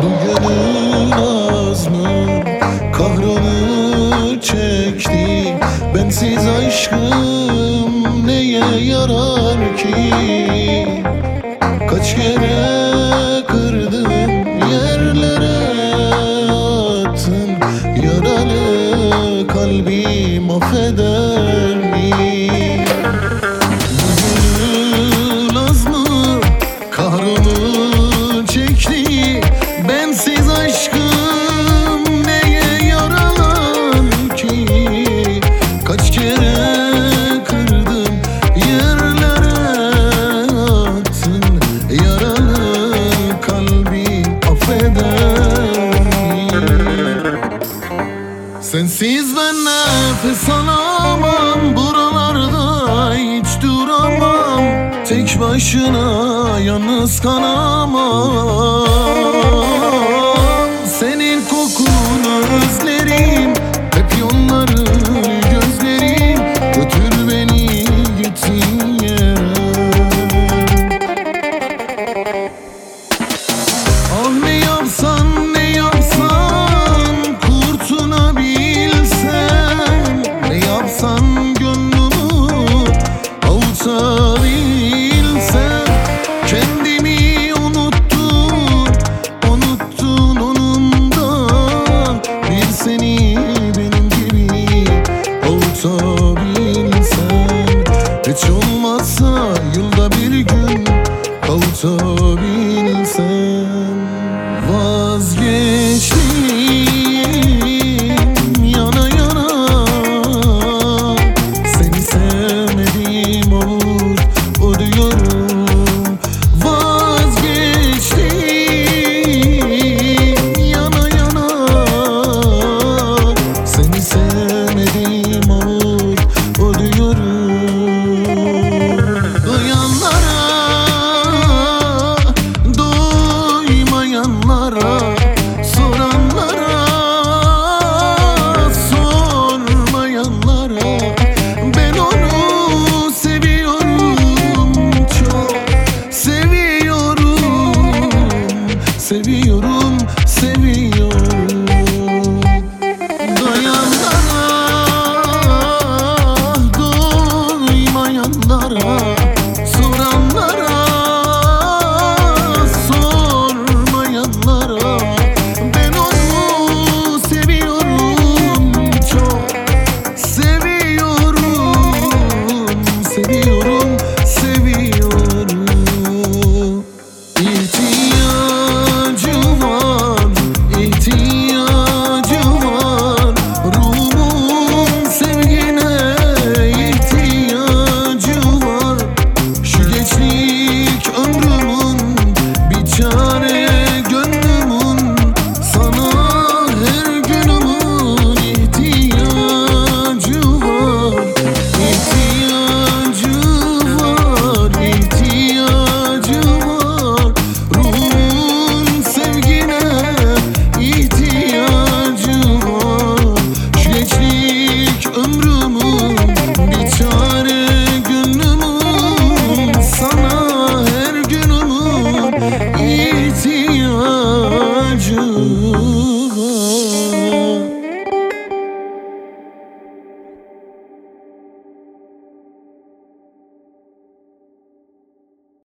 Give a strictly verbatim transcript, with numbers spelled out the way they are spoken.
Bu gönül az mı kahrını çekti? Bensiz aşkım neye yarar ki? Kaç kere kırdın, yerlere attın. Yaralı kalbim affeder mi? Bu gönül az mı kahrını çekti? Bensiz aşkım neye yarar ki? Kaç kere kırdın, yerlere attın. Yaralı kalbim affeder mi? Sensiz ben nefes alamam, buralarda hiç duramam. Tek başına yalnız kalamam. Senin kokunu özlerim, hep yolları gözlerim. Götür beni gittiğin yere. Ah ne yapsan ne yapsan kurtulabilsem. Ne yapsan gönlümü avutabilsem. Kendimi unuttun, unuttun onundan. Bir seni benim gibi avutabilsen. Hiç olmazsa yılda bir gün avutabilsen. Vazgeçtim yana yana, seni sevmedim olur o diyorum. Vazgeçtim yana yana, seni sevmedim olur o diyorum. Duyanlara, duymayanlara, soranlara, sormayanlara, ben onu seviyorum, çok seviyorum, seviyorum, seviyorum. Duyanlara, duymayanlara,